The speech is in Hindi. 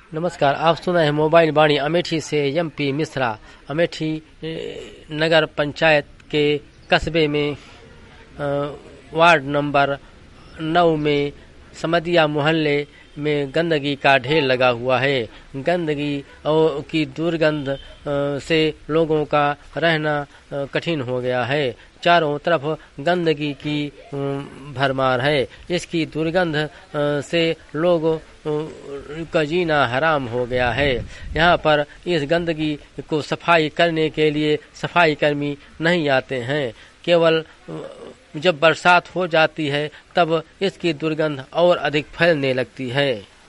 नमस्कार, आप सुना है मोबाइल वाणी अमेठी से एमपी मिश्रा। अमेठी नगर पंचायत के कस्बे में वार्ड नंबर 9 में समदिया मोहल्ले में गंदगी का ढेर लगा हुआ है। गंदगी की दुर्गंध से लोगों का रहना कठिन हो गया है। चारों तरफ गंदगी की भरमार है। इसकी दुर्गंध से लोगों का जीना हराम हो गया है। यहाँ पर इस गंदगी को सफाई करने के लिए सफाई कर्मी नहीं आते हैं। केवल जब बरसात हो जाती है तब इसकी दुर्गंध और अधिक फैलने लगती है।